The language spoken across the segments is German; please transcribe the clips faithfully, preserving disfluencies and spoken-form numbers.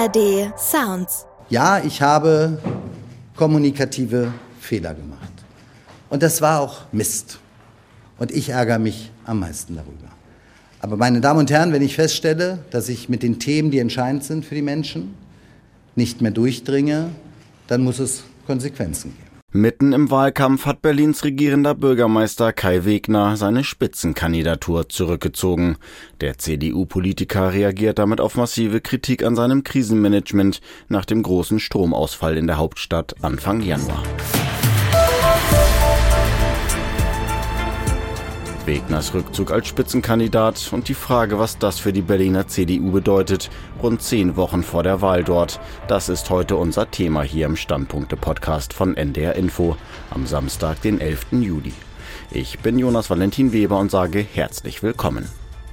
A R D Sounds. Ja, ich habe kommunikative Fehler gemacht. Und das war auch Mist. Und ich ärgere mich am meisten darüber. Aber meine Damen und Herren, wenn ich feststelle, dass ich mit den Themen, die entscheidend sind für die Menschen, nicht mehr durchdringe, dann muss es Konsequenzen geben. Mitten im Wahlkampf hat Berlins regierender Bürgermeister Kai Wegner seine Spitzenkandidatur zurückgezogen. Der C D U-Politiker reagiert damit auf massive Kritik an seinem Krisenmanagement nach dem großen Stromausfall in der Hauptstadt Anfang Januar. Wegners Rückzug als Spitzenkandidat und die Frage, was das für die Berliner C D U bedeutet, rund zehn Wochen vor der Wahl dort. Das ist heute unser Thema hier im Standpunkte-Podcast von N D R Info am Samstag, den elften Juli. Ich bin Jonas Valentin Weber und sage herzlich willkommen.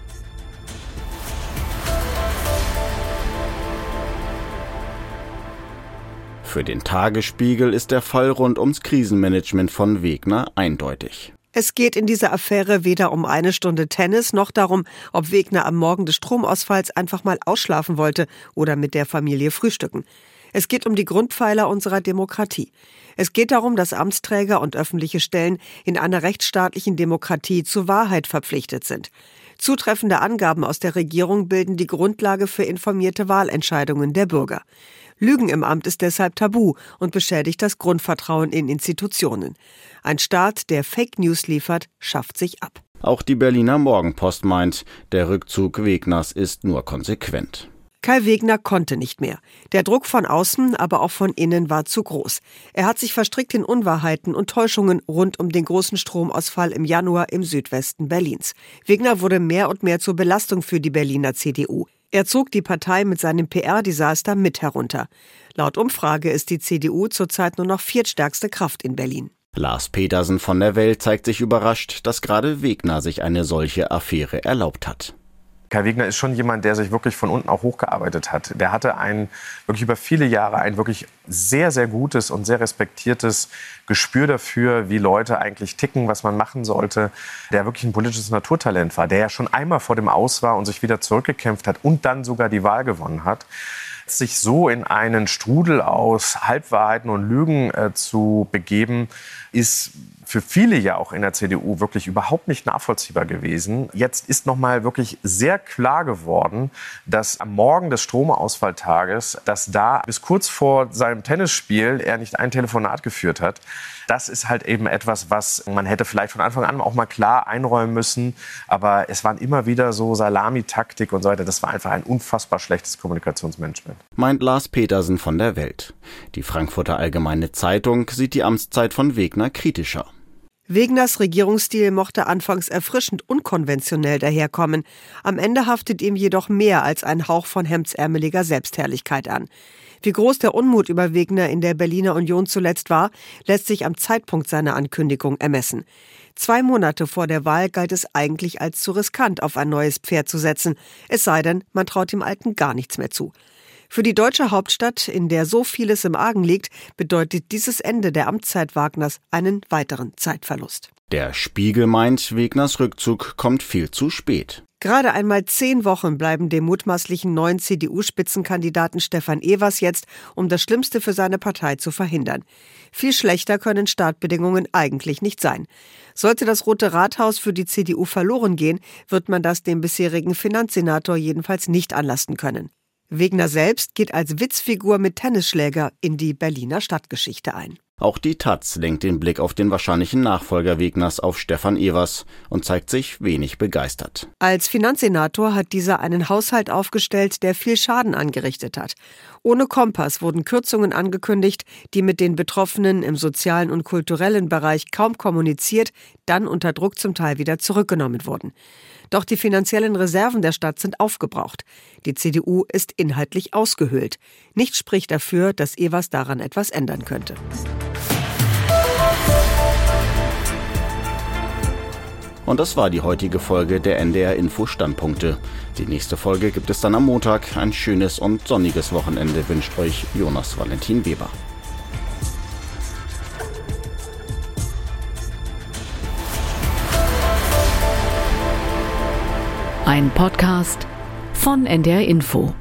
Für den Tagesspiegel ist der Fall rund ums Krisenmanagement von Wegner eindeutig. Es geht in dieser Affäre weder um eine Stunde Tennis noch darum, ob Wegner am Morgen des Stromausfalls einfach mal ausschlafen wollte oder mit der Familie frühstücken. Es geht um die Grundpfeiler unserer Demokratie. Es geht darum, dass Amtsträger und öffentliche Stellen in einer rechtsstaatlichen Demokratie zur Wahrheit verpflichtet sind. Zutreffende Angaben aus der Regierung bilden die Grundlage für informierte Wahlentscheidungen der Bürger. Lügen im Amt ist deshalb tabu und beschädigt das Grundvertrauen in Institutionen. Ein Staat, der Fake News liefert, schafft sich ab. Auch die Berliner Morgenpost meint, der Rückzug Wegners ist nur konsequent. Kai Wegner konnte nicht mehr. Der Druck von außen, aber auch von innen war zu groß. Er hat sich verstrickt in Unwahrheiten und Täuschungen rund um den großen Stromausfall im Januar im Südwesten Berlins. Wegner wurde mehr und mehr zur Belastung für die Berliner C D U. Er zog die Partei mit seinem P R-Desaster mit herunter. Laut Umfrage ist die C D U zurzeit nur noch viertstärkste Kraft in Berlin. Lars Petersen von der Welt zeigt sich überrascht, dass gerade Wegner sich eine solche Affäre erlaubt hat. Kai Wegner ist schon jemand, der sich wirklich von unten auch hochgearbeitet hat. Der hatte ein, wirklich über viele Jahre ein wirklich sehr, sehr gutes und sehr respektiertes Gespür dafür, wie Leute eigentlich ticken, was man machen sollte. Der wirklich ein politisches Naturtalent war, der ja schon einmal vor dem Aus war und sich wieder zurückgekämpft hat und dann sogar die Wahl gewonnen hat. Sich so in einen Strudel aus Halbwahrheiten und Lügen äh, zu begeben, ist für viele ja auch in der C D U wirklich überhaupt nicht nachvollziehbar gewesen. Jetzt ist noch mal wirklich sehr klar geworden, dass am Morgen des Stromausfalltages, dass da bis kurz vor seinem Tennisspiel er nicht ein Telefonat geführt hat. Das ist halt eben etwas, was man hätte vielleicht von Anfang an auch mal klar einräumen müssen. Aber es waren immer wieder so Salamitaktik und so weiter. Das war einfach ein unfassbar schlechtes Kommunikationsmanagement. Meint Lars Petersen von der Welt. Die Frankfurter Allgemeine Zeitung sieht die Amtszeit von Wegner kritischer. Wegners Regierungsstil mochte anfangs erfrischend unkonventionell daherkommen. Am Ende haftet ihm jedoch mehr als ein Hauch von hemdsärmeliger Selbstherrlichkeit an. Wie groß der Unmut über Wegner in der Berliner Union zuletzt war, lässt sich am Zeitpunkt seiner Ankündigung ermessen. Zwei Monate vor der Wahl galt es eigentlich als zu riskant, auf ein neues Pferd zu setzen. Es sei denn, man traut dem Alten gar nichts mehr zu. Für die deutsche Hauptstadt, in der so vieles im Argen liegt, bedeutet dieses Ende der Amtszeit Wagners einen weiteren Zeitverlust. Der Spiegel meint, Wegners Rückzug kommt viel zu spät. Gerade einmal zehn Wochen bleiben dem mutmaßlichen neuen C D U-Spitzenkandidaten Stefan Evers jetzt, um das Schlimmste für seine Partei zu verhindern. Viel schlechter können Startbedingungen eigentlich nicht sein. Sollte das Rote Rathaus für die C D U verloren gehen, wird man das dem bisherigen Finanzsenator jedenfalls nicht anlasten können. Wegner selbst geht als Witzfigur mit Tennisschläger in die Berliner Stadtgeschichte ein. Auch die Taz lenkt den Blick auf den wahrscheinlichen Nachfolger Wegners auf Stefan Evers und zeigt sich wenig begeistert. Als Finanzsenator hat dieser einen Haushalt aufgestellt, der viel Schaden angerichtet hat. Ohne Kompass wurden Kürzungen angekündigt, die mit den Betroffenen im sozialen und kulturellen Bereich kaum kommuniziert, dann unter Druck zum Teil wieder zurückgenommen wurden. Doch die finanziellen Reserven der Stadt sind aufgebraucht. Die C D U ist inhaltlich ausgehöhlt. Nichts spricht dafür, dass Evers daran etwas ändern könnte. Und das war die heutige Folge der N D R Info Standpunkte. Die nächste Folge gibt es dann am Montag. Ein schönes und sonniges Wochenende wünscht euch Jonas Valentin Weber. Ein Podcast von N D R Info.